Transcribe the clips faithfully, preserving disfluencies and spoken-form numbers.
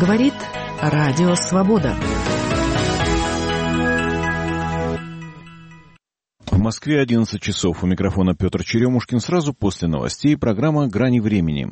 Говорит Радио Свобода. В Москве одиннадцать часов. У микрофона Петр Черемушкин. Сразу после новостей программа «Грани времени».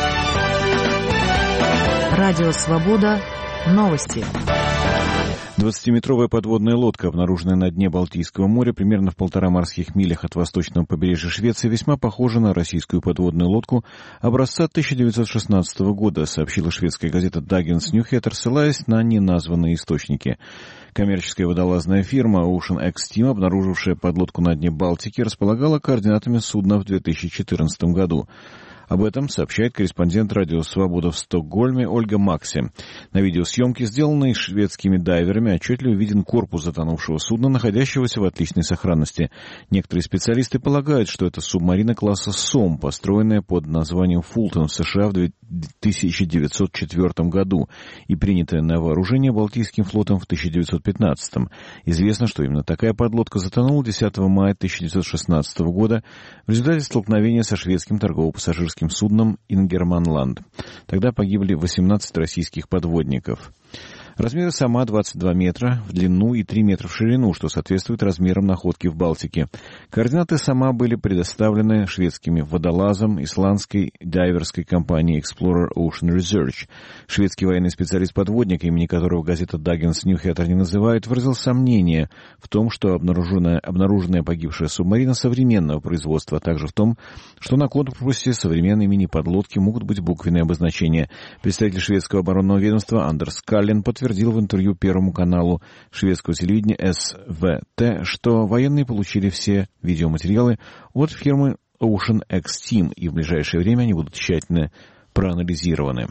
Радио Свобода. Новости. двадцатиметровая подводная лодка, обнаруженная на дне Балтийского моря, примерно в полтора морских милях от восточного побережья Швеции, весьма похожа на российскую подводную лодку образца тысяча девятьсот шестнадцатого года, сообщила шведская газета Dagens Nyheter, ссылаясь на неназванные источники. Коммерческая водолазная фирма Ocean X Team, обнаружившая подлодку на дне Балтики, располагала координатами судна в две тысячи четырнадцатом году. Об этом сообщает корреспондент «Радио Свобода» в Стокгольме Ольга Макси. На видеосъемке, сделанной шведскими дайверами, отчетливо виден корпус затонувшего судна, находящегося в отличной сохранности. Некоторые специалисты полагают, что это субмарина класса «Сом», построенная под названием «Фултон» в США в тысяча девятьсот четвёртом году и принятая на вооружение Балтийским флотом в тысяча девятьсот пятнадцатом. Известно, что именно такая подлодка затонула десятого мая тысяча девятьсот шестнадцатого года в результате столкновения со шведским торгово-пассажирским судном «Ингерманланд». Тогда погибли восемнадцать российских подводников. Размеры «Сома» двадцать два метра в длину и три метра в ширину, что соответствует размерам находки в Балтике. Координаты «Сома» были предоставлены шведскими водолазам исландской дайверской компании Explorer Ocean Research. Шведский военный специалист-подводник, имени которого газета Dagens Nyheter не называет, выразил сомнение в том, что обнаруженная, обнаруженная погибшая субмарина современного производства, а также в том, что на корпусе современной мини-подлодки могут быть буквенные обозначения. Представитель шведского оборонного ведомства Андерс Каллен подтвердил в интервью Первому каналу шведского телевидения эс вэ тэ, что военные получили все видеоматериалы от фирмы Ocean X Team, и в ближайшее время они будут тщательно проанализированы.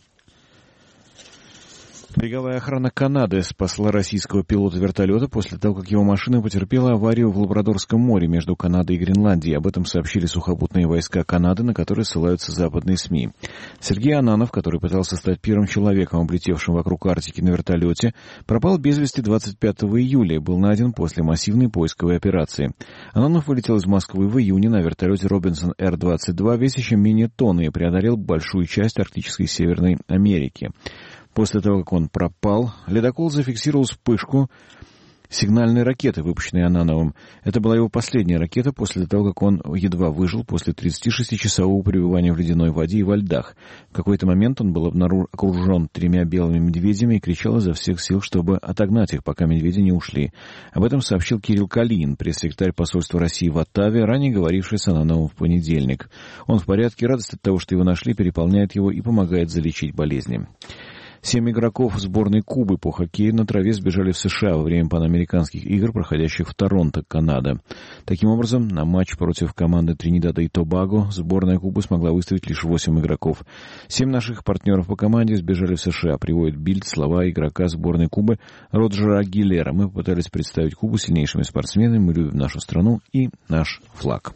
Береговая охрана Канады спасла российского пилота вертолета после того, как его машина потерпела аварию в Лабрадорском море между Канадой и Гренландией. Об этом сообщили сухопутные войска Канады, на которые ссылаются западные СМИ. Сергей Ананов, который пытался стать первым человеком, облетевшим вокруг Арктики на вертолете, пропал без вести двадцать пятого июля и был найден после массивной поисковой операции. Ананов вылетел из Москвы в июне на вертолете Робинсон Р двадцать два, весящем менее тонны, и преодолел большую часть Арктической Северной Америки. После того, как он пропал, ледокол зафиксировал вспышку сигнальной ракеты, выпущенной Анановым. Это была его последняя ракета после того, как он едва выжил после тридцатишестичасового пребывания в ледяной воде и во льдах. В какой-то момент он был обнаруж... окружен тремя белыми медведями и кричал изо всех сил, чтобы отогнать их, пока медведи не ушли. Об этом сообщил Кирилл Калинин, пресс-секретарь посольства России в Оттаве, ранее говоривший с Анановым в понедельник. Он в порядке, радость от того, что его нашли, переполняет его и помогает залечить болезни. Семь игроков сборной Кубы по хоккею на траве сбежали в США во время панамериканских игр, проходящих в Торонто, Канада. Таким образом, на матч против команды Тринидада и Тобаго сборная Кубы смогла выставить лишь восемь игроков. Семь наших партнеров по команде сбежали в США, приводит Бильд слова игрока сборной Кубы Роджера Агилера. Мы попытались представить Кубу сильнейшими спортсменами, мы любим нашу страну и наш флаг.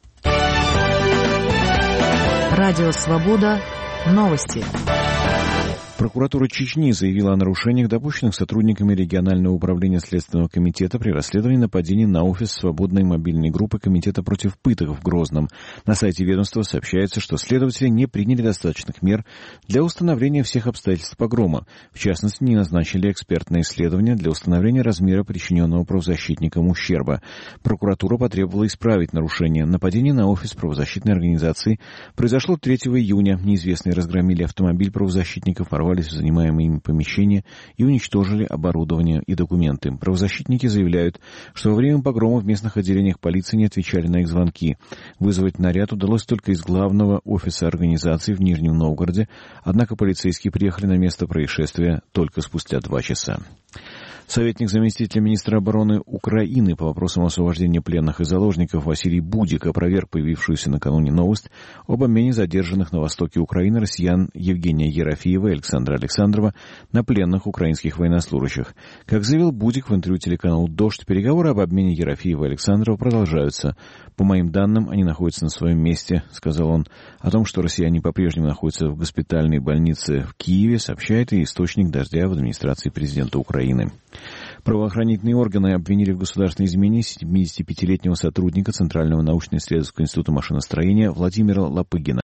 Радио Свобода. Новости. Прокуратура Чечни заявила о нарушениях, допущенных сотрудниками регионального управления Следственного комитета при расследовании нападений на офис свободной мобильной группы Комитета против пыток в Грозном. На сайте ведомства сообщается, что следователи не приняли достаточных мер для установления всех обстоятельств погрома. В частности, не назначили экспертное исследование для установления размера причиненного правозащитникам ущерба. Прокуратура потребовала исправить нарушение. Нападение на офис правозащитной организации произошло третьего июня. Неизвестные разгромили автомобиль правозащитников, порвали в занимаемые ими помещения и уничтожили оборудование и документы. Правозащитники заявляют, что во время погрома в местных отделениях полиции не отвечали на их звонки. Вызвать наряд удалось только из главного офиса организации в Нижнем Новгороде, однако полицейские приехали на место происшествия только спустя два часа. Советник заместителя министра обороны Украины по вопросам освобождения пленных и заложников Василий Будик опроверг появившуюся накануне новость об обмене задержанных на востоке Украины россиян Евгения Ерофеева и Александра Александрова на пленных украинских военнослужащих. Как заявил Будик в интервью телеканалу «Дождь», переговоры об обмене Ерофеева и Александрова продолжаются. «По моим данным, они находятся на своем месте», — сказал он. О том, что россияне по-прежнему находятся в госпитальной больнице в Киеве, сообщает и источник «Дождя» в администрации президента Украины. Правоохранительные органы обвинили в государственной измене семидесятипятилетнего сотрудника Центрального научно-исследовательского института машиностроения Владимира Лопыгина.